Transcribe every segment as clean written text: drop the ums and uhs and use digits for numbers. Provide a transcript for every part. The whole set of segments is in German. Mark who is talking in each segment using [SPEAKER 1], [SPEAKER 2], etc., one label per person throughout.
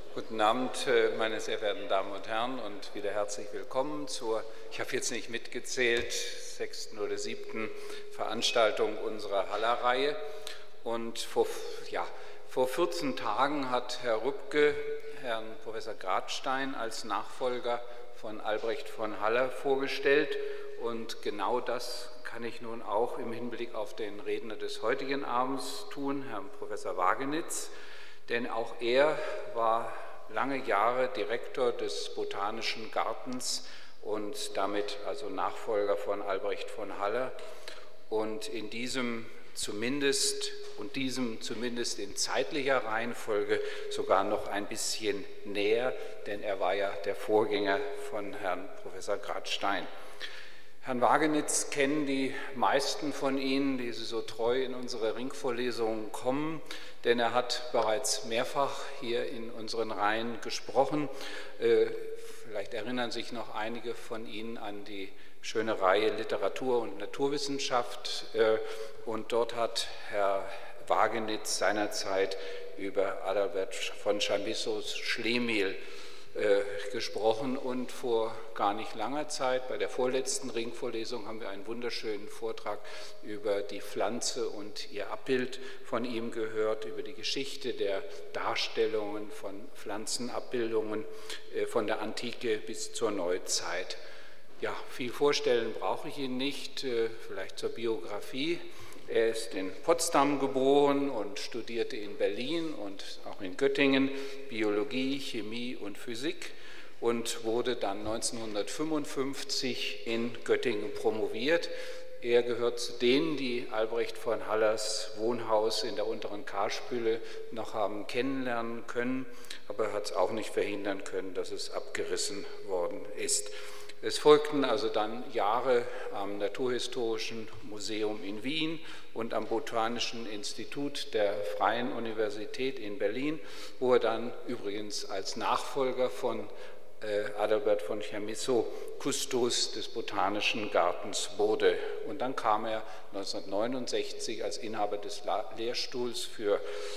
[SPEAKER 1] Guten Abend, meine sehr verehrten Damen und Herren, und wieder herzlich willkommen zur, ich habe jetzt nicht mitgezählt, 6. oder 7. Veranstaltung unserer Haller-Reihe. Und vor 14 Tagen hat Herr Rübke Herrn Professor Gradstein als Nachfolger von Albrecht von Haller vorgestellt. Und genau das kann ich nun auch im Hinblick auf den Redner des heutigen Abends tun, Herrn Professor Wagenitz. Denn auch er war lange Jahre Direktor des Botanischen Gartens und damit also Nachfolger von Albrecht von Haller. Und in diesem zumindest in zeitlicher Reihenfolge sogar noch ein bisschen näher, denn er war ja der Vorgänger von Herrn Professor Gradstein. Herrn Wagenitz kennen die meisten von Ihnen, die Sie so treu in unsere Ringvorlesungen kommen, denn er hat bereits mehrfach hier in unseren Reihen gesprochen. Vielleicht erinnern sich noch einige von Ihnen an die schöne Reihe Literatur und Naturwissenschaft, und dort hat Herr Wagenitz seinerzeit über Adalbert von Chamissos Schlemihl gesprochen, und vor gar nicht langer Zeit, bei der vorletzten Ringvorlesung, haben wir einen wunderschönen Vortrag über die Pflanze und ihr Abbild von ihm gehört, über die Geschichte der Darstellungen von Pflanzenabbildungen von der Antike bis zur Neuzeit. Ja, viel vorstellen brauche ich Ihnen nicht, vielleicht zur Biografie. Er ist in Potsdam geboren und studierte in Berlin und auch in Göttingen Biologie, Chemie und Physik und wurde dann 1955 in Göttingen promoviert. Er gehört zu denen, die Albrecht von Hallers Wohnhaus in der unteren Karspüle noch haben kennenlernen können, aber er hat es auch nicht verhindern können, dass es abgerissen worden ist. Es folgten also dann Jahre am Naturhistorischen Museum in Wien und am Botanischen Institut der Freien Universität in Berlin, wo er dann übrigens als Nachfolger von Adalbert von Chamisso Kustos des Botanischen Gartens wurde. Und dann kam er 1969 als Inhaber des Lehrstuhls für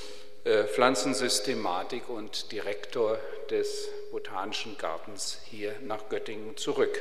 [SPEAKER 1] Pflanzensystematik und Direktor des Botanischen Gartens hier nach Göttingen zurück.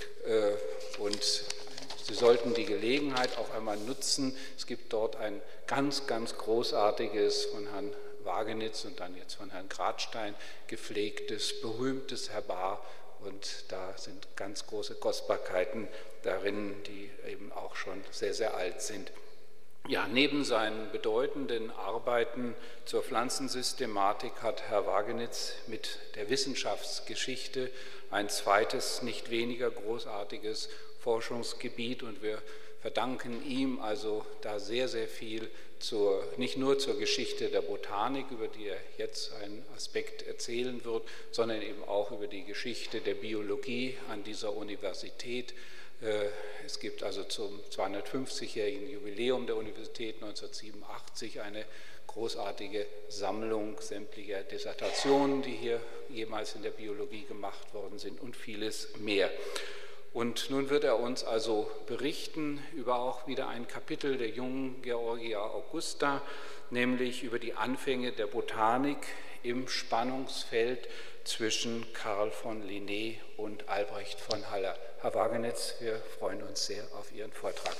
[SPEAKER 1] Und Sie sollten die Gelegenheit auch einmal nutzen. Es gibt dort ein ganz, ganz großartiges, von Herrn Wagenitz und dann jetzt von Herrn Gradstein gepflegtes, berühmtes Herbar. Und da sind ganz große Kostbarkeiten darin, die eben auch schon sehr, sehr alt sind. Ja, neben seinen bedeutenden Arbeiten zur Pflanzensystematik hat Herr Wagenitz mit der Wissenschaftsgeschichte ein zweites, nicht weniger großartiges Forschungsgebiet, und wir verdanken ihm also da sehr, sehr viel, nicht nur zur Geschichte der Botanik, über die er jetzt einen Aspekt erzählen wird, sondern eben auch über die Geschichte der Biologie an dieser Universität. Es gibt also zum 250-jährigen Jubiläum der Universität 1987 eine großartige Sammlung sämtlicher Dissertationen, die hier jemals in der Biologie gemacht worden sind, und vieles mehr. Und nun wird er uns also berichten über auch wieder ein Kapitel der jungen Georgia Augusta, nämlich über die Anfänge der Botanik im Spannungsfeld zwischen Carl von Linné und Albrecht von Haller. Herr Wagenitz, wir freuen uns sehr auf Ihren Vortrag.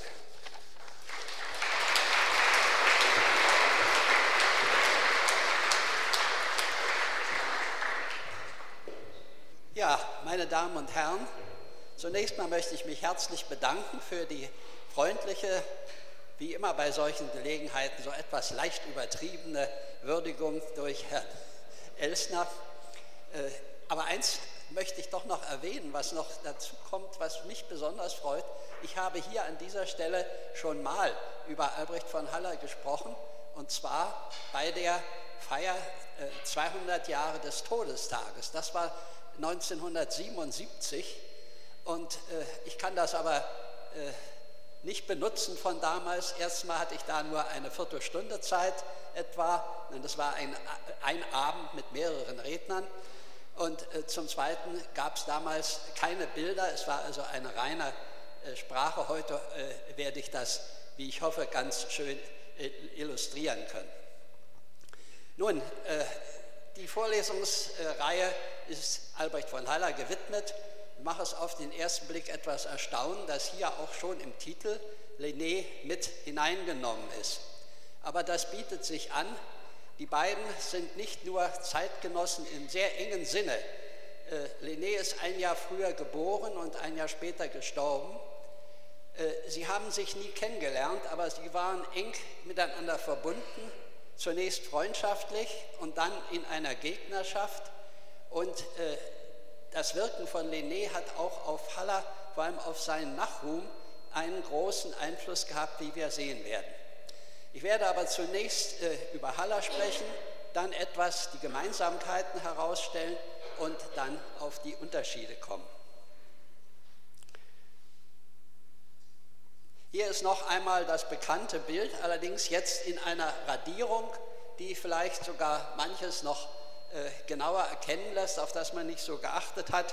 [SPEAKER 2] Ja, meine Damen und Herren, zunächst mal möchte ich mich herzlich bedanken für die freundliche, wie immer bei solchen Gelegenheiten, so etwas leicht übertriebene Würdigung durch Herrn Elsner. Aber eins möchte ich doch noch erwähnen, was noch dazu kommt, was mich besonders freut. Ich habe hier an dieser Stelle schon mal über Albrecht von Haller gesprochen, und zwar bei der Feier 200 Jahre des Todestages. Das war 1977, und ich kann das aber nicht benutzen von damals. Erstmal hatte ich da nur eine Viertelstunde Zeit etwa, und das war ein Abend mit mehreren Rednern. Und zum Zweiten gab es damals keine Bilder, es war also eine reine Sprache. Heute werde ich das, wie ich hoffe, ganz schön illustrieren können. Nun, Die Vorlesungsreihe ist Albrecht von Haller gewidmet. Ich mache es auf den ersten Blick etwas erstaunen, dass hier auch schon im Titel Lenné mit hineingenommen ist. Aber das bietet sich an. Die beiden sind nicht nur Zeitgenossen im sehr engen Sinne. Lenné ist ein Jahr früher geboren und ein Jahr später gestorben. Sie haben sich nie kennengelernt, aber sie waren eng miteinander verbunden, zunächst freundschaftlich und dann in einer Gegnerschaft. Und das Wirken von Lenné hat auch auf Haller, vor allem auf seinen Nachruhm, einen großen Einfluss gehabt, wie wir sehen werden. Ich werde aber zunächst über Haller sprechen, dann etwas die Gemeinsamkeiten herausstellen und dann auf die Unterschiede kommen. Hier ist noch einmal das bekannte Bild, allerdings jetzt in einer Radierung, die vielleicht sogar manches noch genauer erkennen lässt, auf das man nicht so geachtet hat.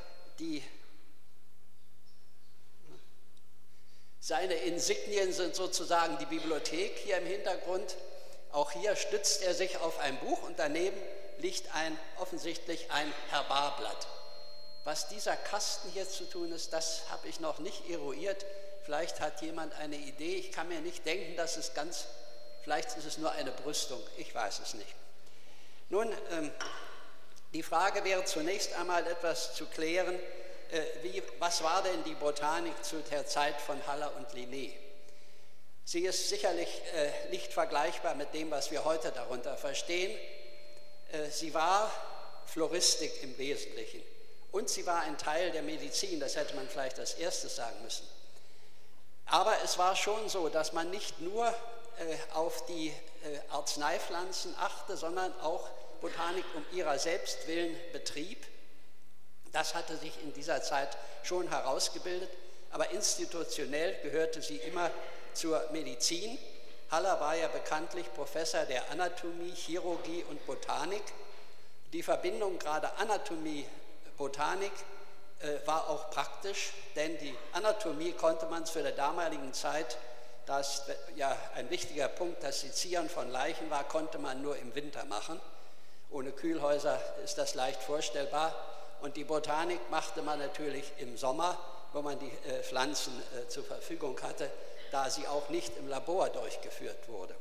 [SPEAKER 2] Seine Insignien sind sozusagen die Bibliothek hier im Hintergrund. Auch hier stützt er sich auf ein Buch und daneben liegt offensichtlich ein Herbarblatt. Was dieser Kasten hier zu tun ist, das habe ich noch nicht eruiert. Vielleicht hat jemand eine Idee. Ich kann mir nicht denken, dass es vielleicht ist es nur eine Brüstung. Ich weiß es nicht. Nun, die Frage wäre zunächst einmal etwas zu klären. Was war denn die Botanik zu der Zeit von Haller und Lenné? Sie ist sicherlich nicht vergleichbar mit dem, was wir heute darunter verstehen. Sie war Floristik im Wesentlichen und sie war ein Teil der Medizin, das hätte man vielleicht als erstes sagen müssen. Aber es war schon so, dass man nicht nur auf die Arzneipflanzen achte, sondern auch Botanik um ihrer selbst willen betrieb. Das hatte sich in dieser Zeit schon herausgebildet, aber institutionell gehörte sie immer zur Medizin. Haller war ja bekanntlich Professor der Anatomie, Chirurgie und Botanik. Die Verbindung gerade Anatomie-Botanik war auch praktisch, denn die Anatomie konnte man zu der damaligen Zeit, das ja ein wichtiger Punkt, das Sezieren von Leichen war, konnte man nur im Winter machen. Ohne Kühlhäuser ist das leicht vorstellbar. Und die Botanik machte man natürlich im Sommer, wo man die Pflanzen zur Verfügung hatte, da sie auch nicht im Labor durchgeführt wurde.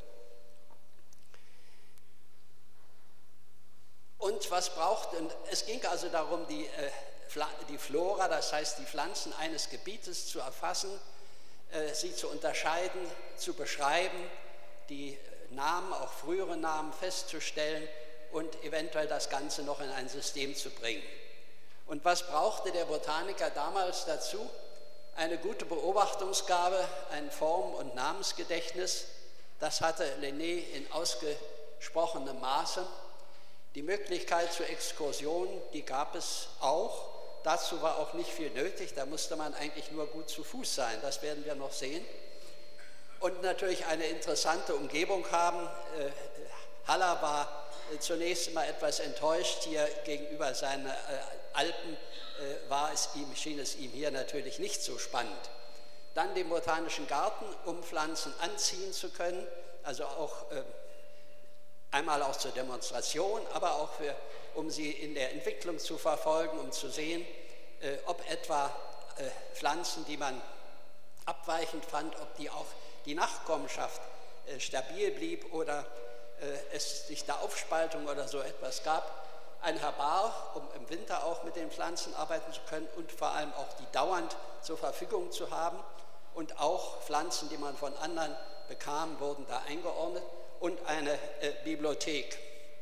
[SPEAKER 2] Und was braucht, und es ging also darum, die Flora, das heißt die Pflanzen eines Gebietes zu erfassen, sie zu unterscheiden, zu beschreiben, die Namen, auch frühere Namen festzustellen und eventuell das Ganze noch in ein System zu bringen. Und was brauchte der Botaniker damals dazu? Eine gute Beobachtungsgabe, ein Form- und Namensgedächtnis, das hatte Lenné in ausgesprochenem Maße. Die Möglichkeit zur Exkursion, die gab es auch. Dazu war auch nicht viel nötig, da musste man eigentlich nur gut zu Fuß sein, das werden wir noch sehen. Und natürlich eine interessante Umgebung haben. Haller war zunächst immer etwas enttäuscht hier gegenüber seinen Alpen, schien es ihm hier natürlich nicht so spannend. Dann den Botanischen Garten, um Pflanzen anziehen zu können, also auch einmal auch zur Demonstration, aber auch um sie in der Entwicklung zu verfolgen, um zu sehen, ob etwa Pflanzen, die man abweichend fand, ob die Nachkommenschaft stabil blieb oder es sich da Aufspaltung oder so etwas gab. Ein Herbar, um im Winter auch mit den Pflanzen arbeiten zu können und vor allem auch die dauernd zur Verfügung zu haben. Und auch Pflanzen, die man von anderen bekam, wurden da eingeordnet. Und eine Bibliothek.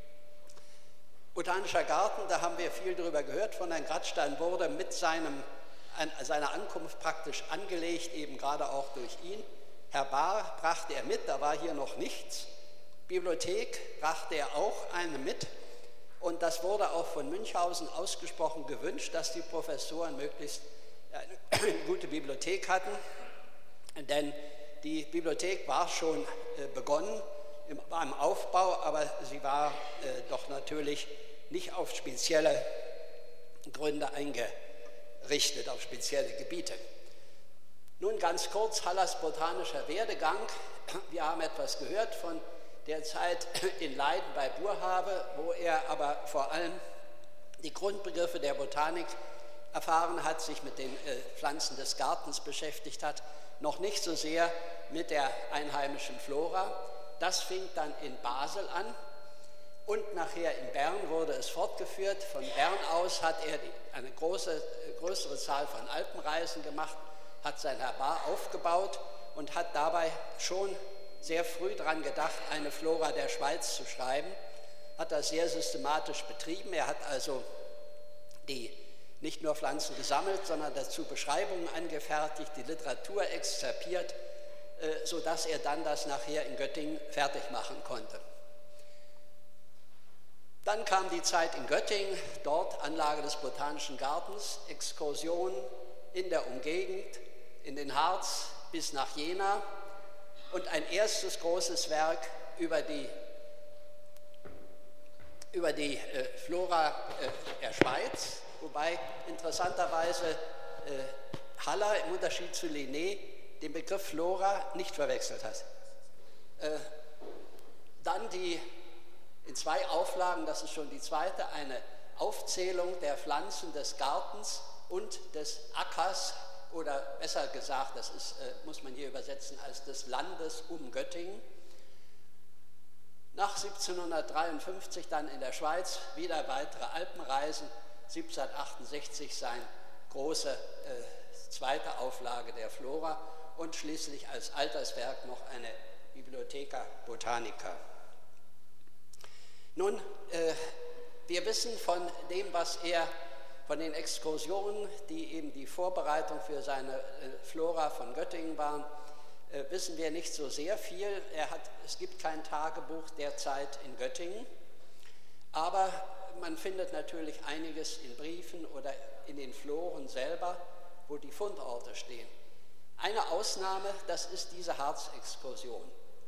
[SPEAKER 2] Botanischer Garten, da haben wir viel darüber gehört von Herrn Gradstein, wurde mit seiner Ankunft praktisch angelegt, eben gerade auch durch ihn. Herbar brachte er mit, da war hier noch nichts. Bibliothek brachte er auch eine mit. Und das wurde auch von Münchhausen ausgesprochen gewünscht, dass die Professoren möglichst eine gute Bibliothek hatten. Denn die Bibliothek war schon begonnen, war im Aufbau, aber sie war doch natürlich nicht auf spezielle Gründe eingerichtet, auf spezielle Gebiete. Nun ganz kurz Hallers botanischer Werdegang. Wir haben etwas gehört von derzeit in Leiden bei Boerhaave, wo er aber vor allem die Grundbegriffe der Botanik erfahren hat, sich mit den Pflanzen des Gartens beschäftigt hat, noch nicht so sehr mit der einheimischen Flora. Das fing dann in Basel an und nachher in Bern wurde es fortgeführt. Von Bern aus hat er eine größere Zahl von Alpenreisen gemacht, hat sein Herbar aufgebaut und hat dabei schon sehr früh daran gedacht, eine Flora der Schweiz zu schreiben, hat das sehr systematisch betrieben. Er hat also nicht nur Pflanzen gesammelt, sondern dazu Beschreibungen angefertigt, die Literatur exzerpiert, sodass er dann das nachher in Göttingen fertig machen konnte. Dann kam die Zeit in Göttingen, dort Anlage des Botanischen Gartens, Exkursionen in der Umgegend, in den Harz bis nach Jena und ein erstes großes Werk über die Flora der Schweiz, wobei interessanterweise Haller im Unterschied zu Linné den Begriff Flora nicht verwechselt hat. Dann in 2 Auflagen, das ist schon die zweite, eine Aufzählung der Pflanzen des Gartens und des Ackers, oder besser gesagt, das muss man hier übersetzen als des Landes um Göttingen. Nach 1753 dann in der Schweiz wieder weitere Alpenreisen, 1768 seine große zweite Auflage der Flora und schließlich als Alterswerk noch eine Bibliotheca Botanica. Nun, wir wissen von dem, was er von den Exkursionen, die eben die Vorbereitung für seine Flora von Göttingen waren, wissen wir nicht so sehr viel. Es gibt kein Tagebuch derzeit in Göttingen, aber man findet natürlich einiges in Briefen oder in den Floren selber, wo die Fundorte stehen. Eine Ausnahme, das ist diese Harzexkursion.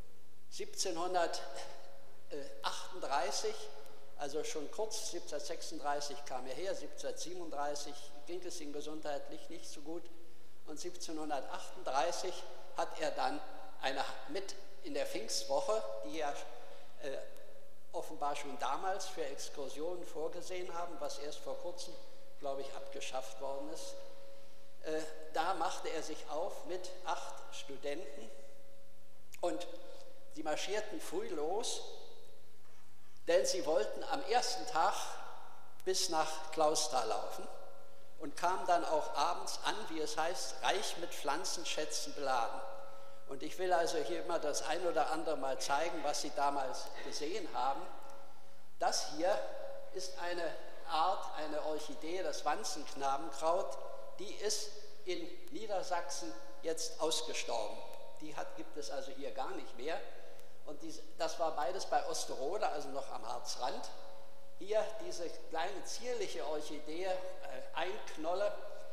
[SPEAKER 2] 1738, also schon kurz, 1736 kam er her, 1737 ging es ihm gesundheitlich nicht so gut und 1738 hat er dann mit in der Pfingstwoche, die ja offenbar schon damals für Exkursionen vorgesehen haben, was erst vor kurzem, glaube ich, abgeschafft worden ist. Da machte er sich auf mit 8 Studenten und sie marschierten früh los, denn sie wollten am ersten Tag bis nach Clausthal laufen und kamen dann auch abends an, wie es heißt, reich mit Pflanzenschätzen beladen. Und ich will also hier immer das ein oder andere mal zeigen, was Sie damals gesehen haben. Das hier ist eine Art, eine Orchidee, das Wanzenknabenkraut, die ist in Niedersachsen jetzt ausgestorben. Die gibt es also hier gar nicht mehr. Und das war beides bei Osterode, also noch am Harzrand. Hier diese kleine zierliche Orchidee, Einknolle,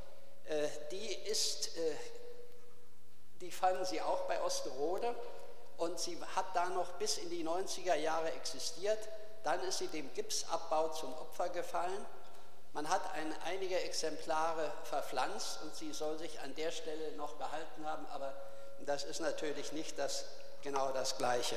[SPEAKER 2] die fanden Sie auch bei Osterode und sie hat da noch bis in die 90er Jahre existiert. Dann ist sie dem Gipsabbau zum Opfer gefallen. Man hat einige Exemplare verpflanzt und sie soll sich an der Stelle noch gehalten haben, aber das ist natürlich nicht genau das Gleiche.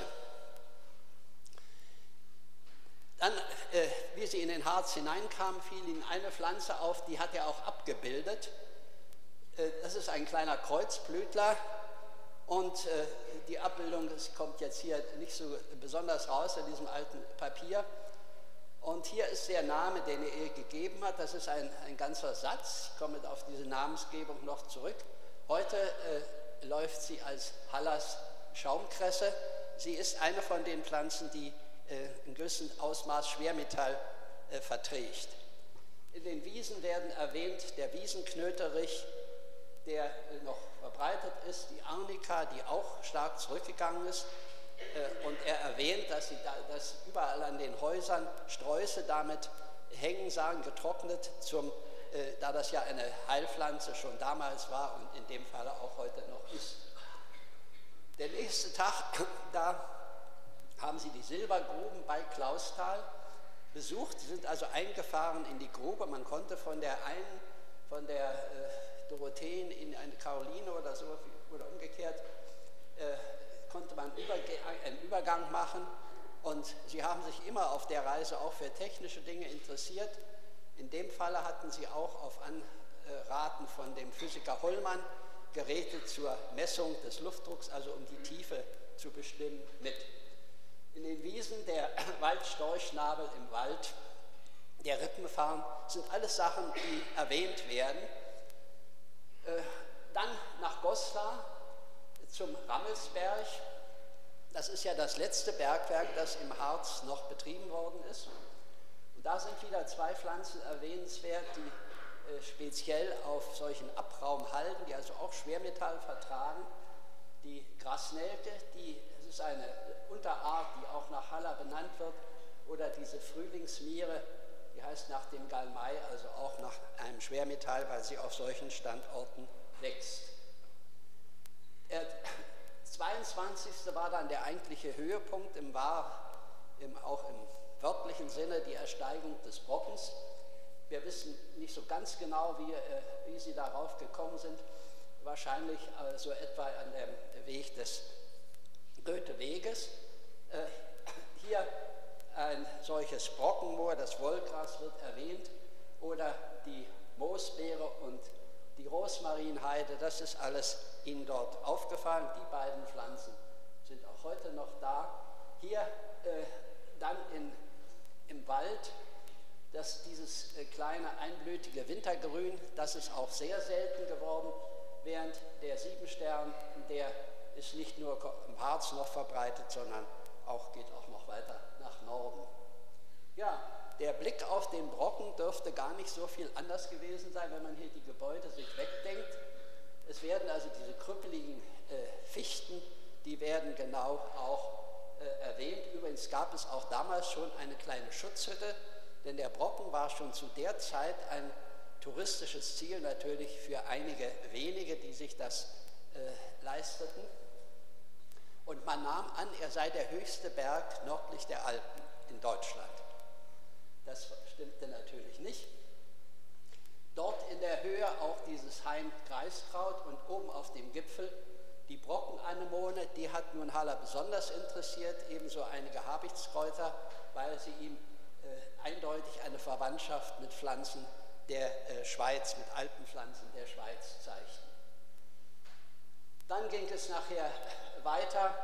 [SPEAKER 2] Dann, wie sie in den Harz hineinkamen, fiel ihnen eine Pflanze auf, die hat er auch abgebildet. Das ist ein kleiner Kreuzblütler und die Abbildung, das kommt jetzt hier nicht so besonders raus in diesem alten Papier. Und hier ist der Name, den er ihr gegeben hat. Das ist ein ganzer Satz. Ich komme auf diese Namensgebung noch zurück. Heute läuft sie als Hallers Schaumkresse. Sie ist eine von den Pflanzen, die in gewissem Ausmaß Schwermetall verträgt. In den Wiesen werden erwähnt der Wiesenknöterich, der noch verbreitet ist, die Arnika, die auch stark zurückgegangen ist. Und er erwähnt, dass überall an den Häusern Sträuße damit hängen sahen, getrocknet, da das ja eine Heilpflanze schon damals war und in dem Falle auch heute noch ist. Der nächste Tag, da haben sie die Silbergruben bei Clausthal besucht. Sie sind also eingefahren in die Grube. Man konnte von der Dorotheen in eine Caroline oder so oder umgekehrt, konnte man einen Übergang machen und sie haben sich immer auf der Reise auch für technische Dinge interessiert. In dem Falle hatten sie auch auf Anraten von dem Physiker Hollmann Geräte zur Messung des Luftdrucks, also um die Tiefe zu bestimmen, mit. In den Wiesen der Waldstorchschnabel im Wald, der Rippenfarn, sind alles Sachen, die erwähnt werden. Dann nach Goslar zum Rammelsberg. Das ist ja das letzte Bergwerk, das im Harz noch betrieben worden ist. Und da sind wieder zwei Pflanzen erwähnenswert, die speziell auf solchen Abraum halten, die also auch Schwermetall vertragen. Die Grasnelke, das ist eine Unterart, die auch nach Haller benannt wird, oder diese Frühlingsmiere, die heißt nach dem Galmei, also auch nach einem Schwermetall, weil sie auf solchen Standorten wächst. Der 22. war dann der eigentliche Höhepunkt, auch im wörtlichen Sinne die Ersteigung des Brockens. Wir wissen nicht so ganz genau, wie sie darauf gekommen sind. Wahrscheinlich so etwa an dem Weg des Goetheweges. Hier ein solches Brockenmoor, das Wollgras wird erwähnt, oder die Moosbeere und die Rosmarinheide, das ist alles Ihnen dort aufgefallen. Die beiden Pflanzen sind auch heute noch da. Hier dann im Wald, dieses kleine einblütige Wintergrün, das ist auch sehr selten geworden, während der Siebenstern, der ist nicht nur im Harz noch verbreitet, sondern geht auch noch weiter nach Norden. Ja, der Blick auf den Brocken dürfte gar nicht so viel anders gewesen sein, wenn man hier die Gebäude sich wegdenkt. Es werden also diese krüppeligen Fichten, die werden genau auch erwähnt. Übrigens gab es auch damals schon eine kleine Schutzhütte, denn der Brocken war schon zu der Zeit ein touristisches Ziel, natürlich für einige wenige, die sich das leisteten. Und man nahm an, er sei der höchste Berg nördlich der Alpen in Deutschland. Das stimmte natürlich nicht. Dort in der Höhe auch dieses Hain-Greiskraut und oben auf dem Gipfel die Brockenanemone, die hat nun Haller besonders interessiert, ebenso einige Habichtskräuter, weil sie ihm eindeutig eine Verwandtschaft mit Pflanzen der Schweiz, mit Alpenpflanzen der Schweiz zeigten. Dann ging es nachher weiter,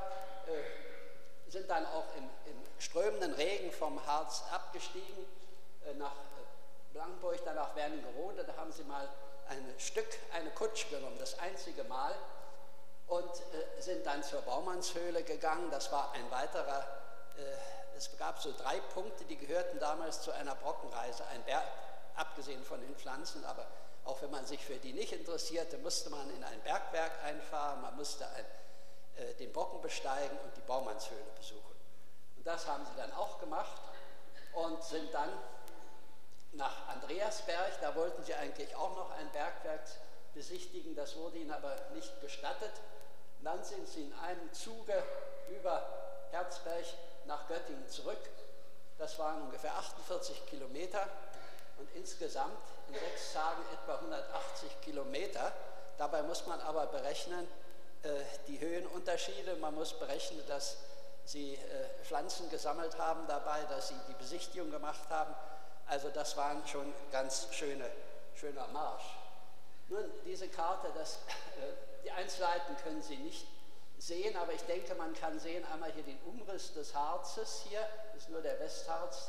[SPEAKER 2] sind dann auch im strömenden Regen vom Harz abgestiegen nach Blankenburg, dann nach Wernigerode. Da haben sie mal eine Kutsch genommen, das einzige Mal, und sind dann zur Baumannshöhle gegangen. Das war ein weiterer, es gab so 3 Punkte, die gehörten damals zu einer Brockenreise, ein Berg, abgesehen von den Pflanzen, aber auch wenn man sich für die nicht interessierte, musste man in ein Bergwerk einfahren, man musste den Brocken besteigen und die Baumannshöhle besuchen. Und das haben sie dann auch gemacht und sind dann nach Andreasberg. Da wollten sie eigentlich auch noch ein Bergwerk besichtigen, das wurde ihnen aber nicht gestattet. Und dann sind sie in einem Zuge über Herzberg nach Göttingen zurück. Das waren ungefähr 48 Kilometer und insgesamt in 6 Tagen etwa 180 Kilometer. Dabei muss man aber berechnen, die Höhenunterschiede, man muss berechnen, dass sie Pflanzen gesammelt haben dabei, dass sie die Besichtigung gemacht haben. Also das waren schon ganz schöner Marsch. Nun, diese Karte, die Einzelheiten können Sie nicht sehen, aber ich denke, man kann sehen einmal hier den Umriss des Harzes hier, das ist nur der Westharz.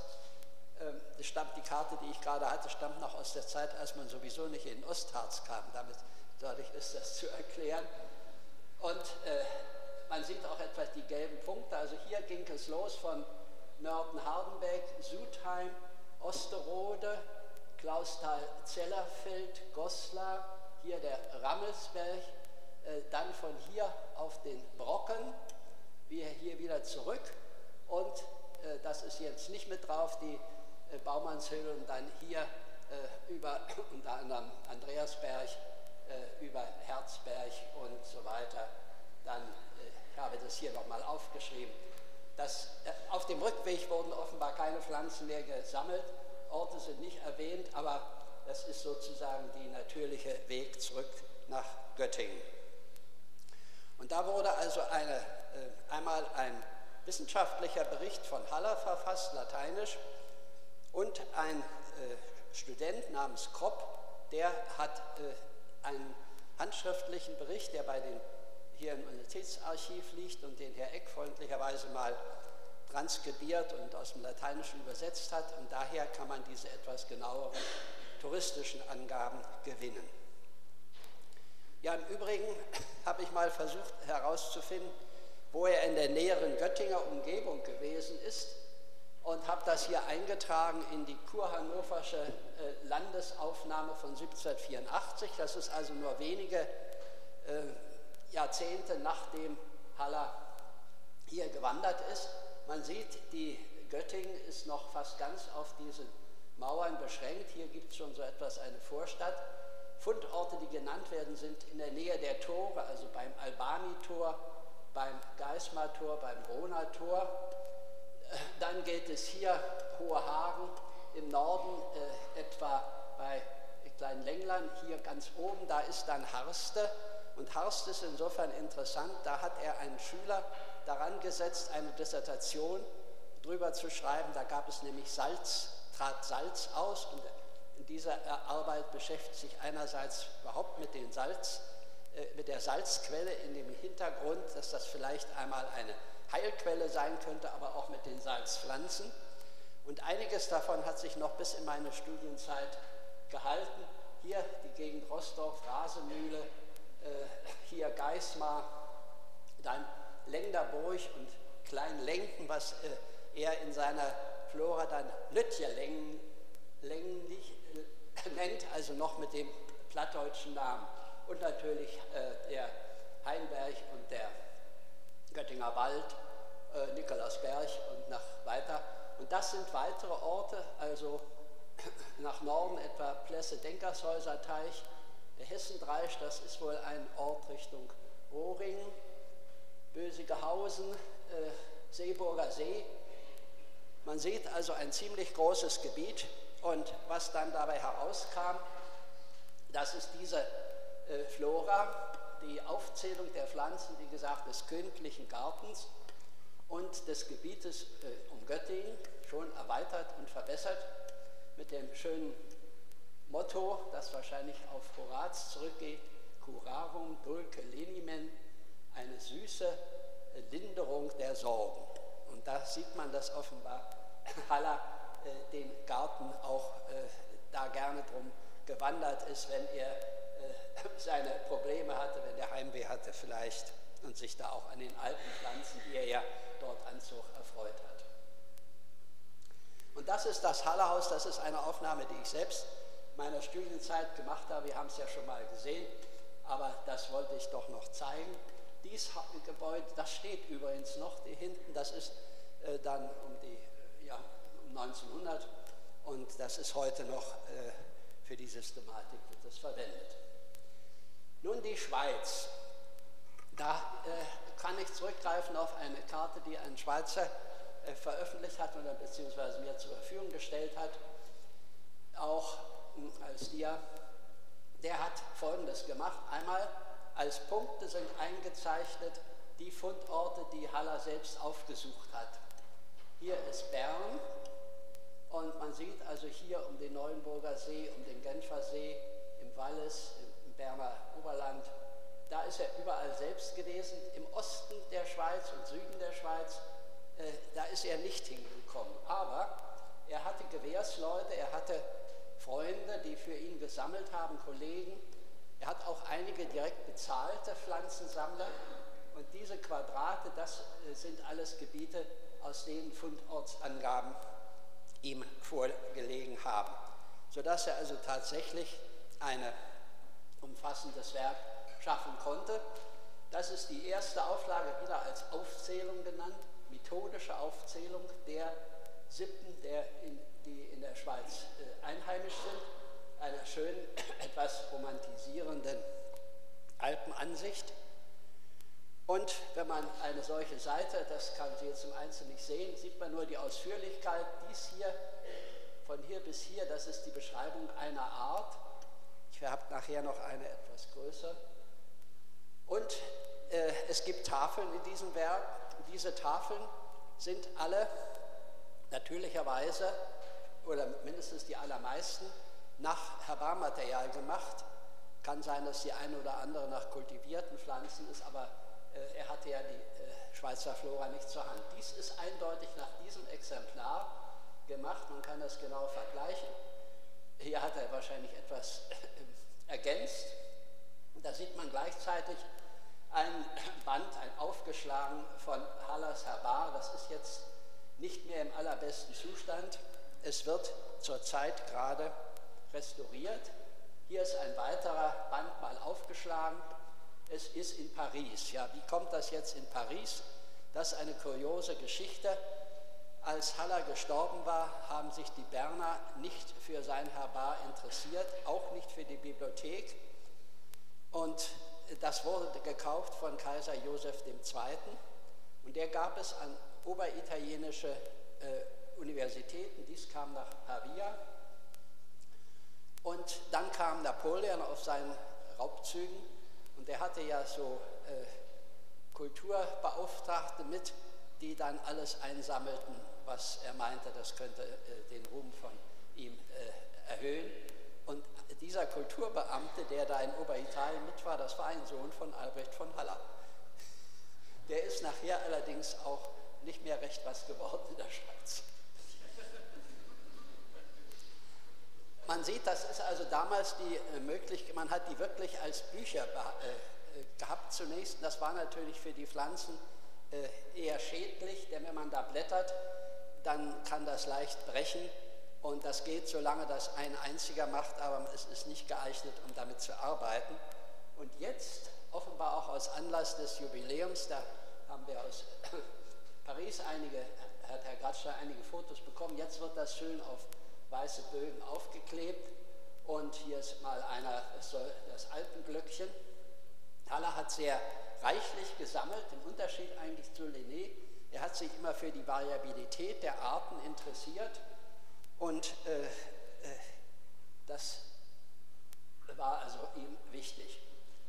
[SPEAKER 2] Die Karte, die ich gerade hatte, stammt noch aus der Zeit, als man sowieso nicht in den Ostharz kam. Dadurch ist das zu erklären. Und man sieht auch etwa die gelben Punkte. Also hier ging es los von Nörten-Hardenberg, Sudheim, Osterode, Klausthal-Zellerfeld, Goslar, hier der Rammelsberg, dann von hier auf den Brocken, wir hier wieder zurück und das ist jetzt nicht mit drauf, die Baumannshöhle und dann hier über unter anderem Andreasberg, über Herzberg und so weiter. Dann, ich habe das hier nochmal aufgeschrieben. Auf dem Rückweg wurden offenbar keine Pflanzen mehr gesammelt, Orte sind nicht erwähnt, aber das ist sozusagen der natürliche Weg zurück nach Göttingen. Und da wurde also einmal ein wissenschaftlicher Bericht von Haller verfasst, lateinisch, und ein Student namens Kropp, der hat einen handschriftlichen Bericht, der hier im Universitätsarchiv liegt und den Herr Eck freundlicherweise mal transkribiert und aus dem Lateinischen übersetzt hat, und daher kann man diese etwas genaueren touristischen Angaben gewinnen. Ja, im Übrigen habe ich mal versucht herauszufinden, wo er in der näheren Göttinger Umgebung gewesen ist, und habe das hier eingetragen in die kurhannoversche Landesaufnahme von 1784. Das ist also nur wenige Jahrzehnte nachdem Haller hier gewandert ist. Man sieht, die Göttingen ist noch fast ganz auf diese Mauern beschränkt. Hier gibt es schon so etwas, eine Vorstadt. Fundorte, die genannt werden, sind in der Nähe der Tore, also beim Albani-Tor, beim Geismar-Tor, beim Rona-Tor. Dann geht es hier Hohe Hagen, im Norden etwa bei Kleinlänglern, hier ganz oben, da ist dann Harste. Und Harst ist insofern interessant, da hat er einen Schüler daran gesetzt, eine Dissertation drüber zu schreiben. Da gab es nämlich trat Salz aus, und in dieser Arbeit beschäftigt sich einerseits überhaupt mit der Salzquelle in dem Hintergrund, dass das vielleicht einmal eine Heilquelle sein könnte, aber auch mit den Salzpflanzen. Und einiges davon hat sich noch bis in meine Studienzeit gehalten. Hier die Gegend Roßdorf, Rasemühle, hier Geismar, dann Lengderburg und Kleinlenken, was er in seiner Flora dann Lütjelängen nennt, also noch mit dem plattdeutschen Namen. Und natürlich der Hainberg und der Göttinger Wald, Nikolausberg und nach weiter. Und das sind weitere Orte, also nach Norden etwa Plesse-Denkershäuser Teich, der Hessendreich, das ist wohl ein Ort Richtung Rohringen, Bösigehausen, Seeburger See. Man sieht also ein ziemlich großes Gebiet, und was dann dabei herauskam, das ist diese Flora, die Aufzählung der Pflanzen, wie gesagt, des königlichen Gartens und des Gebietes um Göttingen, schon erweitert und verbessert mit dem schönen Motto, das wahrscheinlich auf Horaz zurückgeht: Curarum dulce lenimen, eine süße Linderung der Sorgen. Und da sieht man, dass offenbar Haller den Garten auch da gerne drum gewandert ist, wenn er seine Probleme hatte, wenn er Heimweh hatte vielleicht, und sich da auch an den alten Pflanzen, die er ja dort Anzug erfreut hat. Und das ist das Hallerhaus, das ist eine Aufnahme, die ich selbst meiner Studienzeit gemacht habe. Wir haben es ja schon mal gesehen, aber das wollte ich doch noch zeigen. Dieses Gebäude, das steht übrigens noch hier hinten, das ist dann um 1900, und das ist heute noch für die Systematik wird das verwendet. Nun die Schweiz. Da kann ich zurückgreifen auf eine Karte, die ein Schweizer veröffentlicht hat oder beziehungsweise mir zur Verfügung gestellt hat, auch als Dia. Der hat Folgendes gemacht. Einmal als Punkte sind eingezeichnet die Fundorte, die Haller selbst aufgesucht hat. Hier ist Bern, und man sieht also hier um den Neuenburger See, um den Genfer See, im Wallis, im Berner Oberland, da ist er überall selbst gewesen. Im Osten der Schweiz und Süden der Schweiz, da ist er nicht hingekommen. Aber er hatte Gewährsleute, er hatte Freunde, die für ihn gesammelt haben, Kollegen. Er hat auch einige direkt bezahlte Pflanzensammler. Und diese Quadrate, das sind alles Gebiete, aus denen Fundortsangaben ihm vorgelegen haben, sodass er also tatsächlich ein umfassendes Werk schaffen konnte. Das ist die erste Auflage, wieder als Aufzählung genannt, methodische Aufzählung der Sippen, die in der Schweiz einheimisch sind, einer schönen, etwas romantisierenden Alpenansicht. Und wenn man eine solche Seite, das kann Sie jetzt im Einzelnen nicht sehen, sieht man nur die Ausführlichkeit. Dies hier, von hier bis hier, das ist die Beschreibung einer Art. Ich habe nachher noch eine etwas größer. Und es gibt Tafeln in diesem Werk. Diese Tafeln sind alle natürlicherweise, oder mindestens die allermeisten, nach Herbarmaterial gemacht. Kann sein, dass die eine oder andere nach kultivierten Pflanzen ist, aber er hatte ja die Schweizer Flora nicht zur Hand. Dies ist eindeutig nach diesem Exemplar gemacht, man kann das genau vergleichen. Hier hat er wahrscheinlich etwas ergänzt. Da sieht man gleichzeitig ein Band, ein aufgeschlagen von Hallers Herbar. Das ist jetzt nicht mehr im allerbesten Zustand. Es wird zurzeit gerade restauriert. Hier ist ein weiterer Band mal aufgeschlagen. Es ist in Paris. Ja, wie kommt das jetzt in Paris? Das ist eine kuriose Geschichte. Als Haller gestorben war, haben sich die Berner nicht für sein Herbar interessiert, auch nicht für die Bibliothek. Und das wurde gekauft von Kaiser Joseph II. Und der gab es an oberitalienische Universitäten. Dies kam nach Pavia. Und dann kam Napoleon auf seinen Raubzügen und er hatte ja so Kulturbeauftragte mit, die dann alles einsammelten, was er meinte, das könnte den Ruhm von ihm erhöhen. Und dieser Kulturbeamte, der da in Oberitalien mit war, das war ein Sohn von Albrecht von Haller. Der ist nachher allerdings auch nicht mehr recht was geworden in der Schweiz. Man sieht, das ist also damals die Möglichkeit, man hat die wirklich als Bücher gehabt zunächst. Das war natürlich für die Pflanzen eher schädlich, denn wenn man da blättert, dann kann das leicht brechen und das geht, solange das ein einziger macht, aber es ist nicht geeignet, um damit zu arbeiten. Und jetzt, offenbar auch aus Anlass des Jubiläums, da haben wir aus Paris hat Herr Gratschler einige Fotos bekommen, jetzt wird das schön auf weiße Bögen aufgeklebt und hier ist mal das Alpenglöckchen. Haller hat sehr reichlich gesammelt, im Unterschied eigentlich zu Linné. Er hat sich immer für die Variabilität der Arten interessiert und das war also ihm wichtig.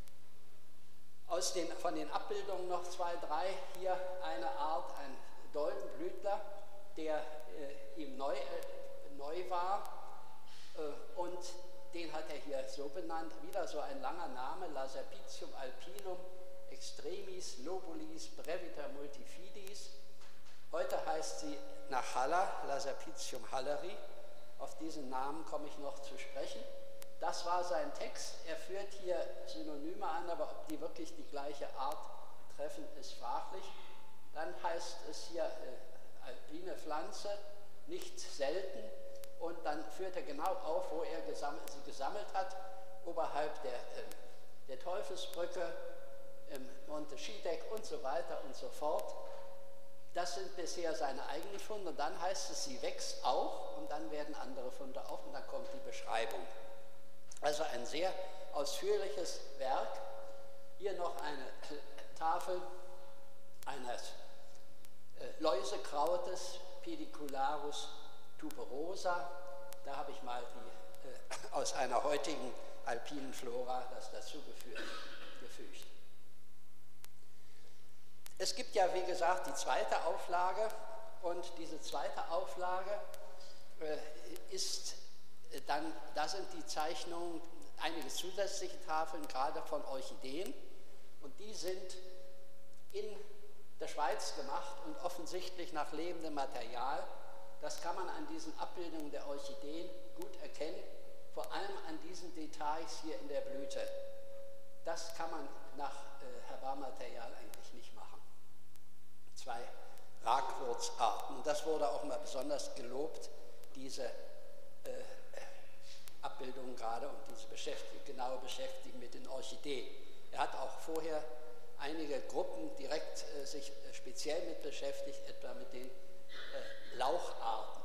[SPEAKER 2] Von den Abbildungen noch 2, 3, hier eine Art, ein Doldenblütler, der ihm neu war und den hat er hier so benannt, wieder so ein langer Name, Laserpitium alpinum extremis lobulis breviter multifidis. Heute heißt sie nach Haller, Laserpitium halleri. Auf diesen Namen komme ich noch zu sprechen. Das war sein Text. Er führt hier Synonyme an, aber ob die wirklich die gleiche Art treffen, ist fraglich. Dann heißt es hier alpine Pflanze, nicht selten. Und dann führt er genau auf, wo er sie gesammelt hat, oberhalb der Teufelsbrücke, im Monte Schiedek und so weiter und so fort. Das sind bisher seine eigenen Funde. Und dann heißt es, sie wächst auch und dann werden andere Funde auf und dann kommt die Beschreibung. Also ein sehr ausführliches Werk. Hier noch eine Tafel eines Läusekrautes, Pedicularus tuberosa. Da habe ich mal aus einer heutigen alpinen Flora das dazugefügt. Es gibt ja, wie gesagt, die zweite Auflage und diese zweite Auflage ist dann, da sind die Zeichnungen, einige zusätzliche Tafeln, gerade von Orchideen, und die sind in der Schweiz gemacht und offensichtlich nach lebendem Material. Das kann man an diesen Abbildungen der Orchideen gut erkennen, vor allem an diesen Details hier in der Blüte. Das kann man nach Herbarmaterial eigentlich nicht machen. 2 Ragwurzarten. Und das wurde auch mal besonders gelobt, diese Abbildung gerade und diese genaue Beschäftigung mit den Orchideen. Er hat auch vorher einige Gruppen direkt sich speziell mit beschäftigt, etwa mit den Laucharten.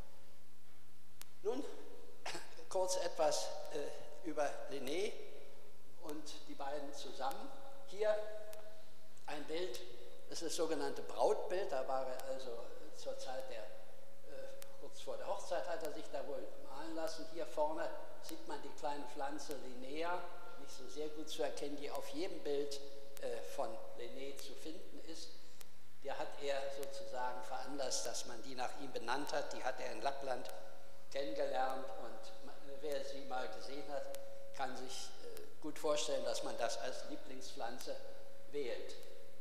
[SPEAKER 2] Nun kurz etwas über Linné und die beiden zusammen. Hier ein Bild, das ist das sogenannte Brautbild, da war er also zur Zeit kurz vor der Hochzeit hat er sich da wohl malen lassen. Hier vorne sieht man die kleine Pflanze Linnea, nicht so sehr gut zu erkennen, die auf jedem Bild von Linné zu finden ist. Die hat er sozusagen veranlasst, dass man die nach ihm benannt hat. Die hat er in Lappland kennengelernt und wer sie mal gesehen hat, kann sich gut vorstellen, dass man das als Lieblingspflanze wählt.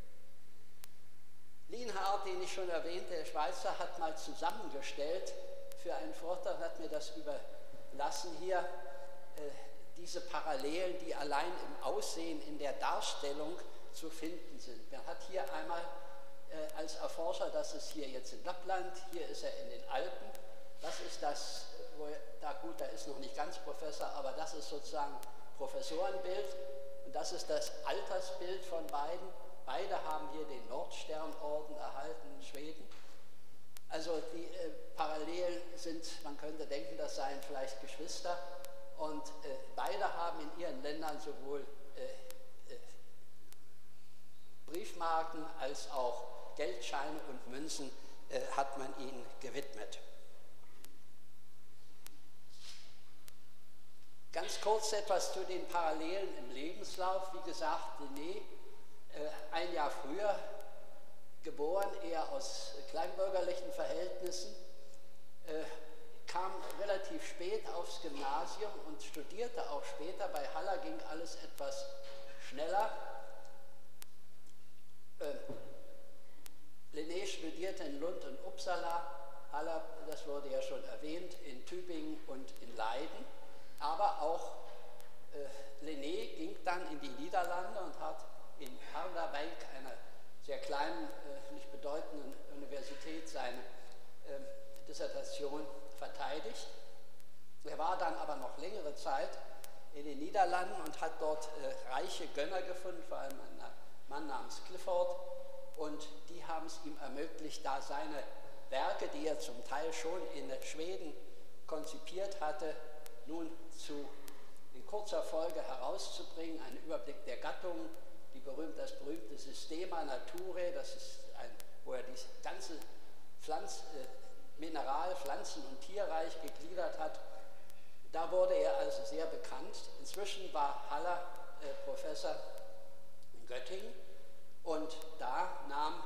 [SPEAKER 2] Lienhard, den ich schon erwähnte, der Schweizer, hat mal zusammengestellt für einen Vortrag, hat mir das überlassen hier, diese Parallelen, die allein im Aussehen, in der Darstellung zu finden sind. Man hat hier einmal als Erforscher, das ist hier jetzt in Lappland, hier ist er in den Alpen, das ist das, da ist noch nicht ganz Professor, aber das ist sozusagen Professorenbild und das ist das Altersbild von beiden. Beide haben hier den Nordsternorden erhalten in Schweden. Also die Parallelen sind, man könnte denken, das seien vielleicht Geschwister und beide haben in ihren Ländern sowohl Briefmarken als auch Geldscheine und Münzen hat man ihnen gewidmet. Ganz kurz etwas zu den Parallelen im Lebenslauf. Wie gesagt, Linné, ein Jahr früher geboren, eher aus kleinbürgerlichen Verhältnissen, kam relativ spät aufs Gymnasium und studierte auch später. Bei Haller ging alles etwas schneller. Linné studierte in Lund und Uppsala, Haller, das wurde ja schon erwähnt, in Tübingen und in Leiden. Aber auch Linné ging dann in die Niederlande und hat in Harderwijk, einer sehr kleinen, nicht bedeutenden Universität, seine Dissertation verteidigt. Er war dann aber noch längere Zeit in den Niederlanden und hat dort reiche Gönner gefunden, vor allem einen Mann namens Clifford, und die haben es ihm ermöglicht, da seine Werke, die er zum Teil schon in Schweden konzipiert hatte, nun in kurzer Folge herauszubringen, einen Überblick der Gattungen, das berühmte Systema Naturae, das ist wo er das ganze Mineral-, Pflanzen- und Tierreich gegliedert hat. Da wurde er also sehr bekannt. Inzwischen war Haller Professor in Göttingen und da nahm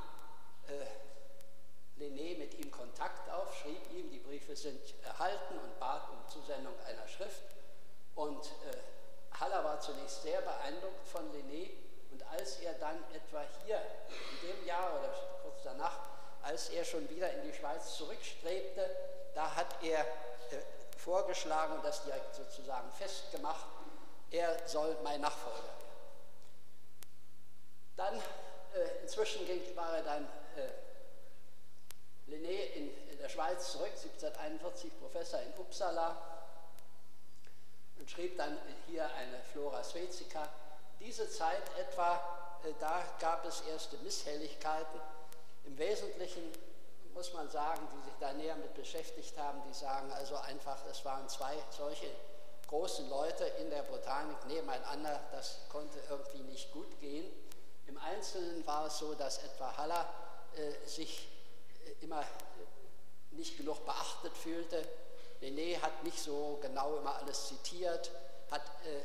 [SPEAKER 2] Linné mit ihm Kontakt auf, schrieb ihm, die Briefe sind erhalten und bat um Zusendung einer Schrift. Und Haller war zunächst sehr beeindruckt von Linné und als er dann etwa hier in dem Jahr oder kurz danach, als er schon wieder in die Schweiz zurückstrebte, da hat er vorgeschlagen und das direkt sozusagen festgemacht, er soll mein Nachfolger werden. Dann, inzwischen war er dann Linné in der Schweiz zurück, 1741 Professor in Uppsala und schrieb dann hier eine Flora Swaezica. Diese Zeit etwa, da gab es erste Misshelligkeiten. Im Wesentlichen muss man sagen, die sich da näher mit beschäftigt haben, die sagen also einfach, es waren zwei solche großen Leute in der Botanik nebeneinander, das konnte irgendwie nicht gut gehen. Im Einzelnen war es so, dass etwa Haller sich immer nicht genug beachtet fühlte. Linné hat nicht so genau immer alles zitiert, hat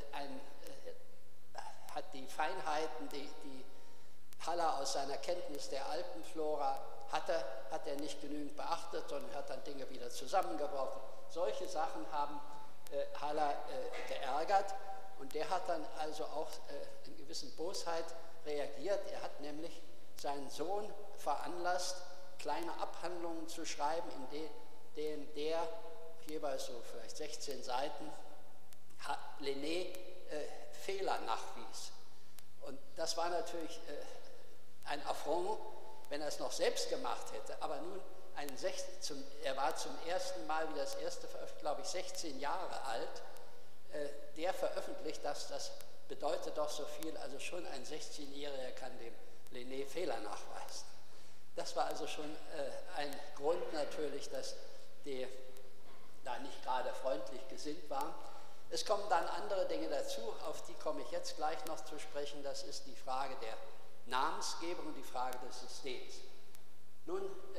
[SPEAKER 2] die Feinheiten, die Haller aus seiner Kenntnis der Alpenflora hatte, hat er nicht genügend beachtet, sondern hat dann Dinge wieder zusammengeworfen. Solche Sachen haben Haller geärgert und der hat dann also auch in gewissen Bosheit reagiert. Er hat nämlich seinen Sohn veranlasst, kleine Abhandlungen zu schreiben, in denen der jeweils so vielleicht 16 Seiten Linné Fehler nachwies. Und das war natürlich ein Affront, wenn er es noch selbst gemacht hätte. Aber nun, er war zum ersten Mal, wie das erste veröffentlicht, glaube ich, 16 Jahre alt. Der veröffentlicht das bedeutet doch so viel, also schon ein 16-Jähriger kann dem Linné Fehler nachweisen. Das war also schon ein Grund natürlich, dass die da nicht gerade freundlich gesinnt waren. Es kommen dann andere Dinge dazu, auf die komme ich jetzt gleich noch zu sprechen. Das ist die Frage der Namensgebung und die Frage des Systems. Nun,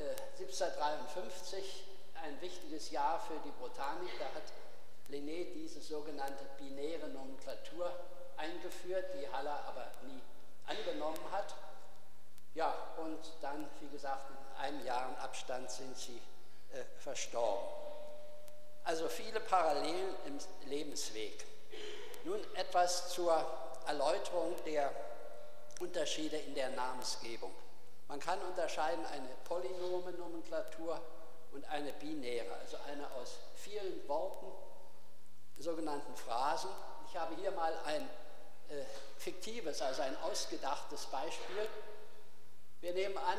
[SPEAKER 2] 1753, ein wichtiges Jahr für die Botanik, da hat Linné diese sogenannte binäre Nomenklatur eingeführt, die Haller aber nie angenommen hat. Ja, und dann, wie gesagt, in einem Jahr Abstand sind sie verstorben. Also viele Parallelen im Lebensweg. Nun etwas zur Erläuterung der Unterschiede in der Namensgebung. Man kann unterscheiden eine polynome Nomenklatur und eine binäre, also eine aus vielen Worten, sogenannten Phrasen. Ich habe hier mal ein fiktives, also ein ausgedachtes Beispiel. Wir nehmen an,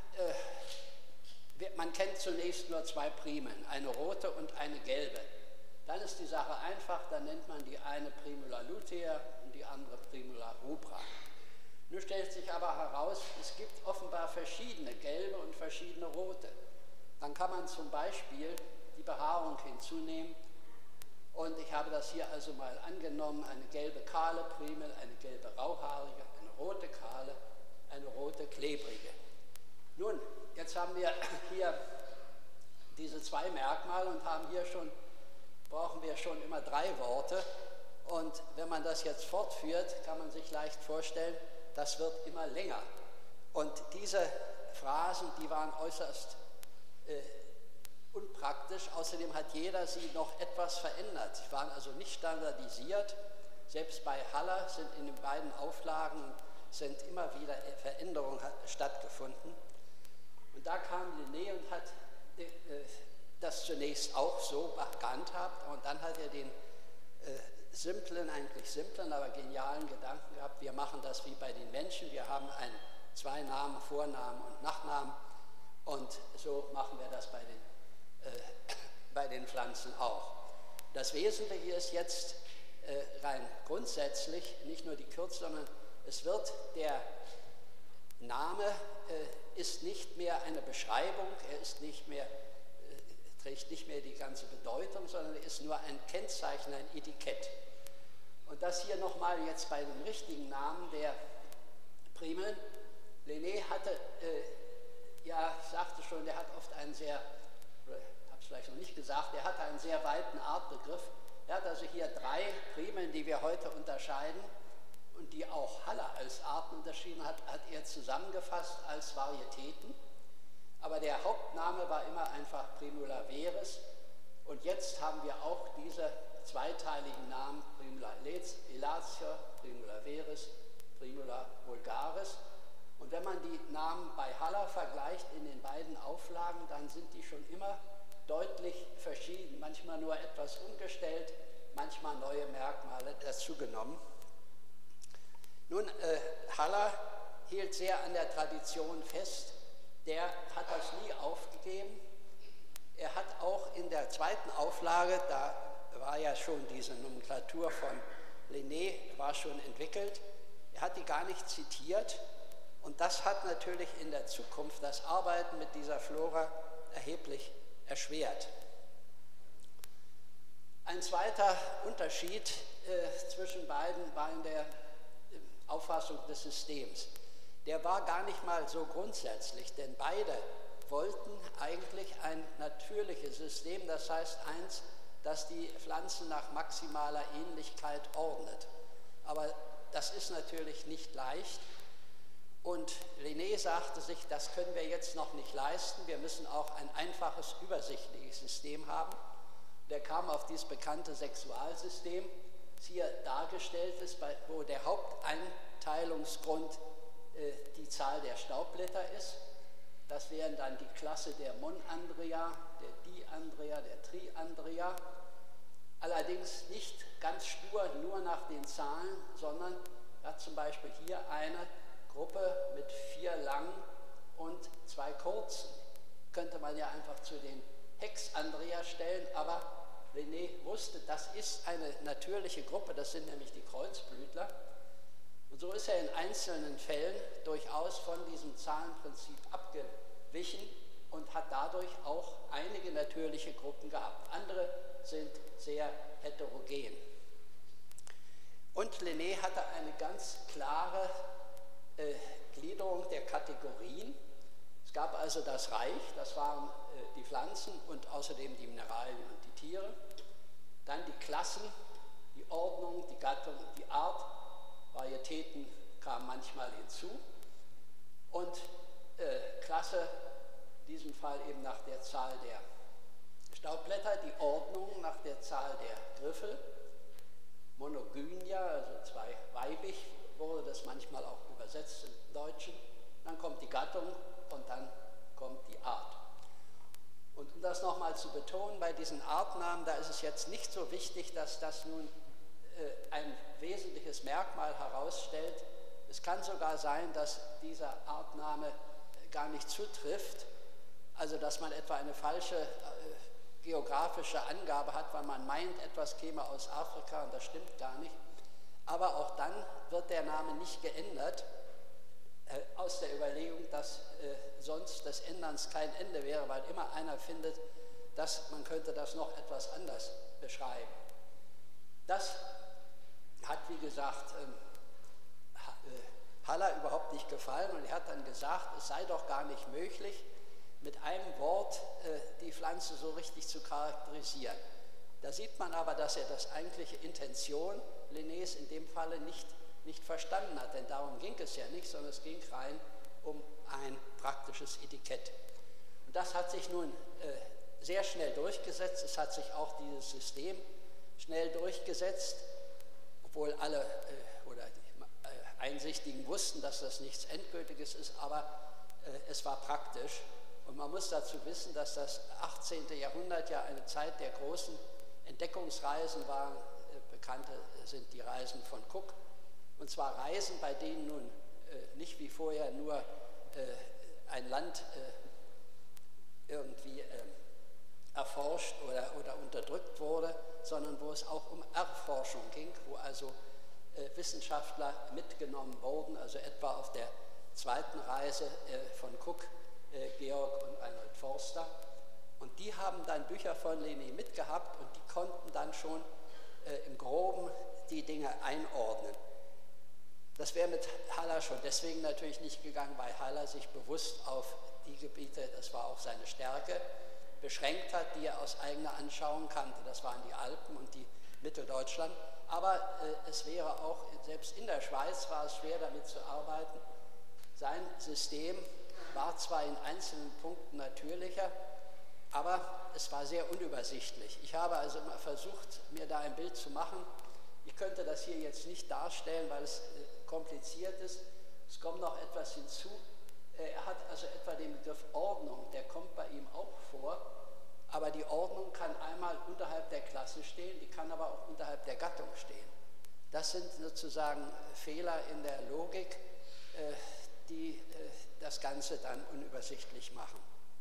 [SPEAKER 2] man kennt zunächst nur zwei Primeln, eine rote und eine gelbe. Dann ist die Sache einfach, dann nennt man die eine Primula lutea und die andere Primula rubra. Nun stellt sich aber heraus, es gibt offenbar verschiedene gelbe und verschiedene rote. Dann kann man zum Beispiel die Behaarung hinzunehmen und ich habe das hier also mal angenommen, eine gelbe kahle Primel, eine gelbe rauhaarige, eine rote kahle, eine rote klebrige. Nun, jetzt haben wir hier diese zwei Merkmale und brauchen wir schon immer drei Worte. Und wenn man das jetzt fortführt, kann man sich leicht vorstellen, das wird immer länger. Und diese Phrasen, die waren äußerst unpraktisch. Außerdem hat jeder sie noch etwas verändert. Sie waren also nicht standardisiert. Selbst bei Haller sind in den beiden Auflagen sind immer wieder Veränderungen stattgefunden. Und da kam Linné und hat das zunächst auch so gehandhabt. Und dann hat er den eigentlich simplen, aber genialen Gedanken gehabt, wir machen das wie bei den Menschen. Wir haben zwei Namen, Vornamen und Nachnamen. Und so machen wir das bei den Pflanzen auch. Das Wesentliche ist jetzt rein grundsätzlich, nicht nur die Kürze, sondern es wird der Name ist nicht mehr eine Beschreibung, er ist nicht mehr, trägt nicht mehr die ganze Bedeutung, sondern er ist nur ein Kennzeichen, ein Etikett. Und das hier nochmal jetzt bei dem richtigen Namen der Primeln. Linné hatte, ja, ich sagte schon, der hat oft einen sehr, oder ich habe es vielleicht noch nicht gesagt, er hatte einen sehr weiten Artbegriff. Er hat also hier drei Primeln, die wir heute unterscheiden und die auch Haller als Arten unterschieden hat, hat er zusammengefasst als Varietäten. Aber der Hauptname war immer einfach Primula veris. Und jetzt haben wir auch diese zweiteiligen Namen Primula elatia, Primula veris, Primula vulgaris. Und wenn man die Namen bei Haller vergleicht in den beiden Auflagen, dann sind die schon immer deutlich verschieden. Manchmal nur etwas umgestellt, manchmal neue Merkmale dazugenommen. Nun, Haller hielt sehr an der Tradition fest. Der hat das nie aufgegeben. Er hat auch in der zweiten Auflage, da war ja schon diese Nomenklatur von Linné, war schon entwickelt, er hat die gar nicht zitiert und das hat natürlich in der Zukunft das Arbeiten mit dieser Flora erheblich erschwert. Ein zweiter Unterschied zwischen beiden war in der Auffassung des Systems. Der war gar nicht mal so grundsätzlich, denn beide wollten eigentlich ein natürliches System, das heißt eins, das die Pflanzen nach maximaler Ähnlichkeit ordnet. Aber das ist natürlich nicht leicht und Linné sagte sich, das können wir jetzt noch nicht leisten, wir müssen auch ein einfaches, übersichtliches System haben. Der kam auf dieses bekannte Sexualsystem, das hier dargestellt ist, wo der Haupteinteilungsgrund die Zahl der Staubblätter ist. Das wären dann die Klasse der Monandria, der Diandria, der Triandria. Allerdings nicht ganz stur nur nach den Zahlen, sondern hat zum Beispiel hier eine Gruppe mit 4 langen und 2 kurzen. Könnte man ja einfach zu den Hexandria stellen, aber Linné wusste, das ist eine natürliche Gruppe, das sind nämlich die Kreuzblütler. Und so ist er in einzelnen Fällen durchaus von diesem Zahlenprinzip abgewichen und hat dadurch auch einige natürliche Gruppen gehabt. Andere sind sehr heterogen. Und Linné hatte eine ganz klare Gliederung der Kategorien. Es gab also das Reich, das waren die Pflanzen und außerdem die Mineralien und die Tiere. Dann die Klassen, die Ordnung, die Gattung und die Art, Varietäten kam manchmal hinzu. Und Klasse, in diesem Fall eben nach der Zahl der Staubblätter, die Ordnung nach der Zahl der Griffel, Monogynia, also zwei weibig, wurde das manchmal auch übersetzt im Deutschen. Dann kommt die Gattung und dann kommt die Art. Und um das nochmal zu betonen, bei diesen Artnamen, da ist es jetzt nicht so wichtig, dass das nun ein wesentliches Merkmal herausstellt. Es kann sogar sein, dass dieser Artname gar nicht zutrifft, also dass man etwa eine falsche geografische Angabe hat, weil man meint, etwas käme aus Afrika und das stimmt gar nicht. Aber auch dann wird der Name nicht geändert, aus der Überlegung, dass sonst des Änderns kein Ende wäre, weil immer einer findet, dass man könnte das noch etwas anders beschreiben. Das hat, wie gesagt, Haller überhaupt nicht gefallen und er hat dann gesagt, es sei doch gar nicht möglich, mit einem Wort die Pflanze so richtig zu charakterisieren. Da sieht man aber, dass er das eigentliche Intention Linnés in dem Falle nicht verstanden hat, denn darum ging es ja nicht, sondern es ging rein um ein praktisches Etikett. Und das hat sich nun sehr schnell durchgesetzt, es hat sich auch dieses System schnell durchgesetzt, obwohl alle oder die Einsichtigen wussten, dass das nichts Endgültiges ist, aber es war praktisch. Und man muss dazu wissen, dass das 18. Jahrhundert ja eine Zeit der großen Entdeckungsreisen war. Bekannte sind die Reisen von Cook. Und zwar Reisen, bei denen nun nicht wie vorher nur ein Land irgendwie erforscht oder unterdrückt wurde, sondern wo es auch um Erforschung ging, wo also Wissenschaftler mitgenommen wurden, also etwa auf der zweiten Reise von Cook, Georg und Reinhold Forster. Und die haben dann Bücher von Linné mitgehabt und die konnten dann schon im Groben die Dinge einordnen. Das wäre mit Haller schon deswegen natürlich nicht gegangen, weil Haller sich bewusst auf die Gebiete, das war auch seine Stärke, beschränkt hat, die er aus eigener Anschauung kannte. Das waren die Alpen und die Mitteldeutschland. Aber es wäre auch, selbst in der Schweiz war es schwer damit zu arbeiten. Sein System war zwar in einzelnen Punkten natürlicher, aber es war sehr unübersichtlich. Ich habe also immer versucht, mir da ein Bild zu machen. Ich könnte das hier jetzt nicht darstellen, weil es kompliziert ist. Es kommt noch etwas hinzu. Er hat also etwa den Begriff Ordnung, der kommt bei ihm auch vor. Aber die Ordnung kann einmal unterhalb der Klasse stehen, die kann aber auch unterhalb der Gattung stehen. Das sind sozusagen Fehler in der Logik, die das Ganze dann unübersichtlich machen.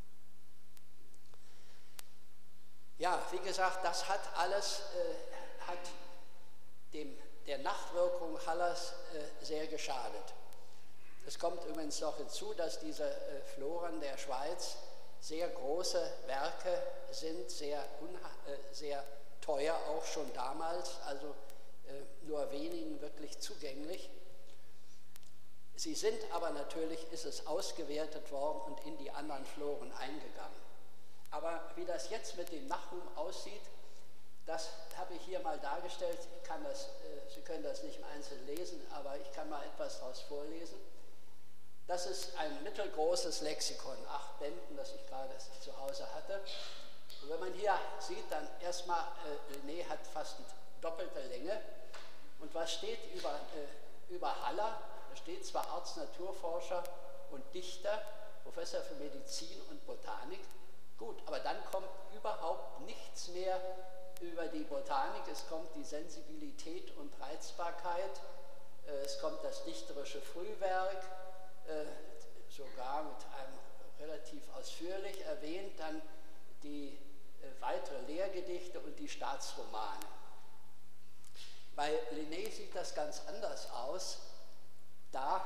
[SPEAKER 2] Ja, wie gesagt, das hat alles hat der Nachwirkung Hallers sehr geschadet. Es kommt übrigens noch hinzu, dass diese Floren der Schweiz sehr große Werke sind, sehr teuer, auch schon damals, also nur wenigen wirklich zugänglich. Sie sind aber natürlich, ist es ausgewertet worden und in die anderen Floren eingegangen. Aber wie das jetzt mit dem Nachruhm aussieht, das habe ich hier mal dargestellt. Sie können das nicht im Einzelnen lesen, aber ich kann mal etwas daraus vorlesen. Das ist ein mittelgroßes Lexikon, 8 Bänden, das ich gerade zu Hause hatte. Und wenn man hier sieht, dann erstmal, Linné hat fast die doppelte Länge. Und was steht über Haller? Da steht zwar Arzt, Naturforscher und Dichter, Professor für Medizin und Botanik. Gut, aber dann kommt überhaupt nichts mehr über die Botanik. Es kommt die Sensibilität und Reizbarkeit. Es kommt das dichterische Frühwerk, sogar mit einem relativ ausführlich erwähnt, dann die weitere Lehrgedichte und die Staatsromane. Bei Linné sieht das ganz anders aus. Da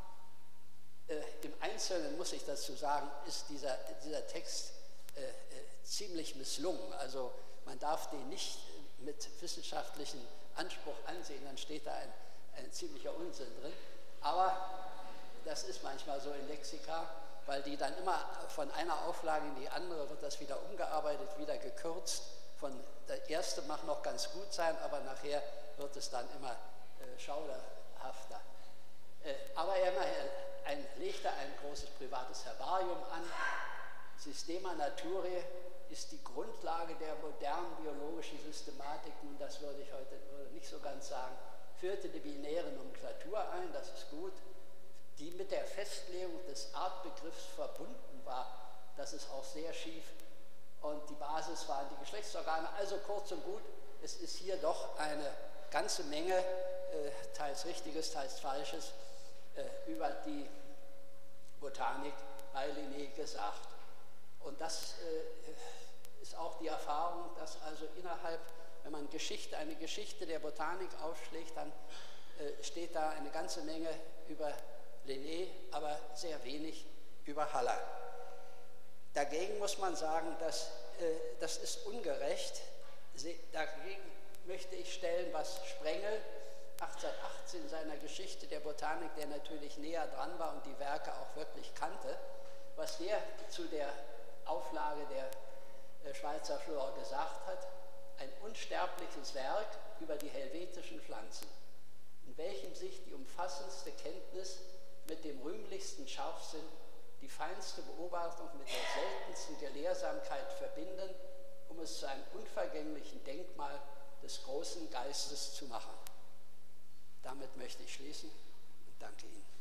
[SPEAKER 2] im Einzelnen, muss ich dazu sagen, ist dieser Text ziemlich misslungen. Also man darf den nicht mit wissenschaftlichem Anspruch ansehen, dann steht da ein ziemlicher Unsinn drin. Aber das ist manchmal so in Lexika, weil die dann immer von einer Auflage in die andere wird das wieder umgearbeitet, wieder gekürzt. Der erste mag noch ganz gut sein, aber nachher wird es dann immer schauderhafter. Aber er legte ein großes privates Herbarium an. Systema Naturae ist die Grundlage der modernen biologischen Systematik, nun das würde ich heute nicht so ganz sagen, führte die binäre Nomenklatur ein, das ist gut, die mit der Festlegung des Artbegriffs verbunden war, das ist auch sehr schief, und die Basis waren die Geschlechtsorgane. Also kurz und gut, es ist hier doch eine ganze Menge, teils Richtiges, teils Falsches, über die Botanik bei Linné gesagt. Und das ist auch die Erfahrung, dass also innerhalb, wenn man eine Geschichte der Botanik aufschlägt, dann steht da eine ganze Menge über Linné, aber sehr wenig über Haller. Dagegen muss man sagen, das ist ungerecht. Dagegen möchte ich stellen, was Sprengel 1818 in seiner Geschichte der Botanik, der natürlich näher dran war und die Werke auch wirklich kannte, was der zu der Auflage der Schweizer Flora gesagt hat: ein unsterbliches Werk über die helvetischen Pflanzen, in welchem sich die umfassendste Kenntnis mit dem rühmlichsten Scharfsinn, die feinste Beobachtung mit der seltensten Gelehrsamkeit verbinden, um es zu einem unvergänglichen Denkmal des großen Geistes zu machen. Damit möchte ich schließen und danke Ihnen.